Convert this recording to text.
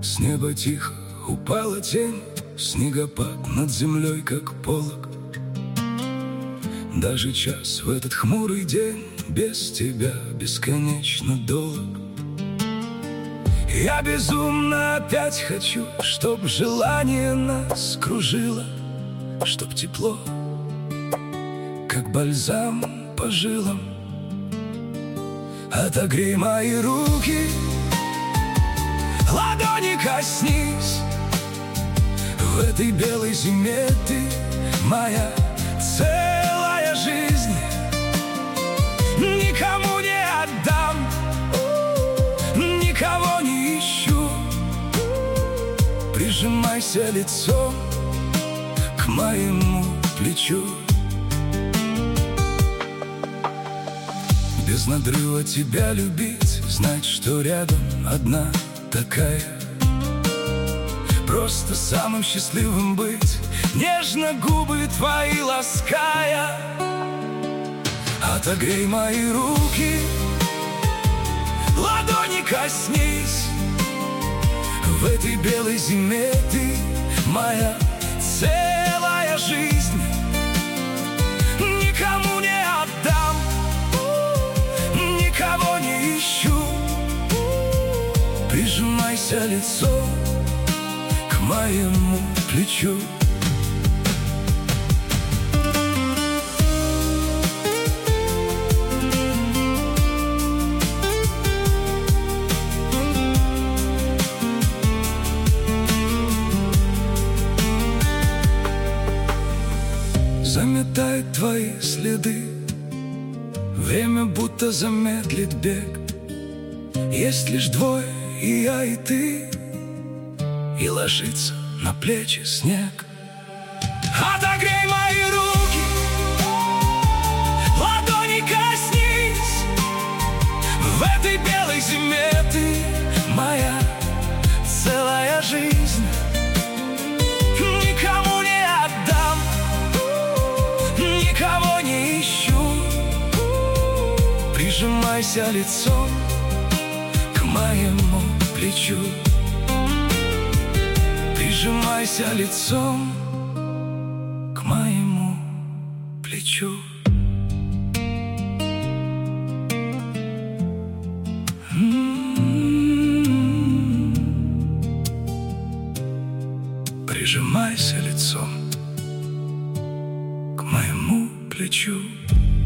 С неба тихо упала тень, снегопад над землей, как полог. Даже час в этот хмурый день без тебя бесконечно долг. Я безумно опять хочу, чтоб желание нас кружило, чтоб тепло, как бальзам по жилам. Отогрей мои руки, ладони коснись. В этой белой зиме ты моя целая жизнь. Никому не отдам, никого не ищу. Прижимайся лицом к моему плечу. Без надрыва тебя любить, знать, что рядом одна такая. Просто самым счастливым быть, нежно губы твои лаская. Отогрей мои руки, ладони коснись. В этой белой зиме ты моя целая жизнь. Никому не отдам, никого не ищу. Прижимайся лицом к моему плечу. Заметает твои следы, время будто замедлит бег. Есть лишь двое, и я, и ты, и ложится на плечи снег. Отогрей мои руки, ладони коснись. В этой белой зиме ты моя целая жизнь. Никому не отдам, никого не ищу. Прижимайся лицом к моему плечу. Прижимайся лицом к моему плечу. Прижимайся лицом к моему плечу.